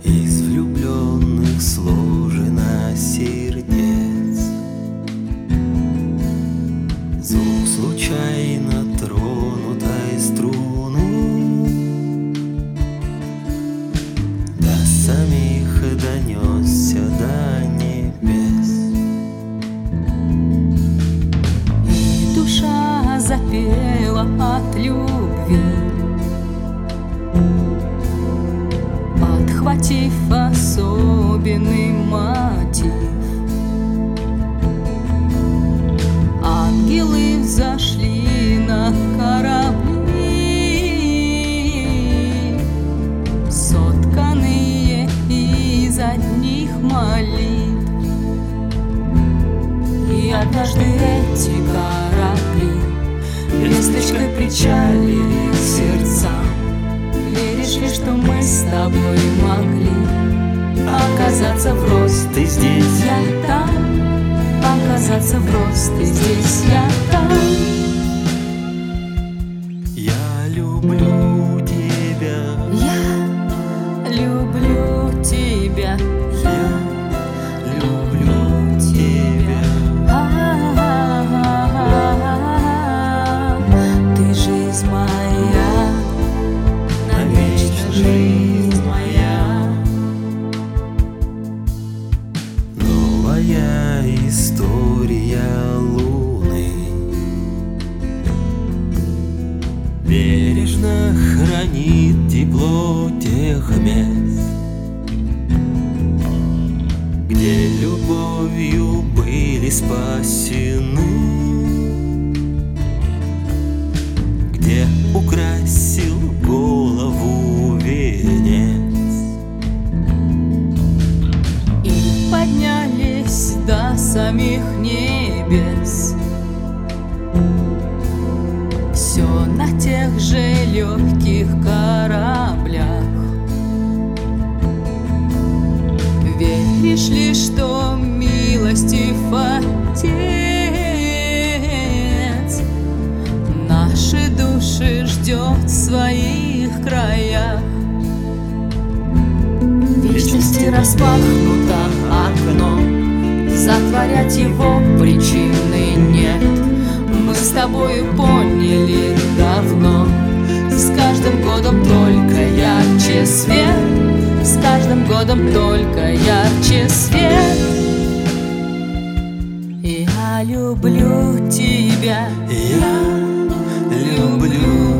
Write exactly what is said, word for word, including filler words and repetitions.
Из влюбленных сложено сердец. Звук случайно тронутой струны до самих донесся до небес. И душа запела от любви, подхватив особенный мотив. Ангелы взошли на корабли, сотканные из одних молитв. И однажды эти корабли весточкой причалили к сердцам. Веришь ли, что мы с тобой могли оказаться в рост? Ты здесь, я там. Оказаться в рост, ты здесь, я там. я люблю тебя, Я люблю тебя, я люблю тебя. А-а-а-а-а. Ты жизнь моя, навечно жизнь моя. Новая история луны бережно хранит тепло тех мест, где любовью были спасены, где украсил голову венец. И поднялись до самих небес, все на тех же легких кораблях. Веришь ли, что милостив Отец наши души ждет в своих краях? В вечности распахнуто окно, затворять его причины нет. Мы с тобою поняли давно, с каждым годом только ярче свет, с каждым годом только ярче свет. Я люблю тебя, Я люблю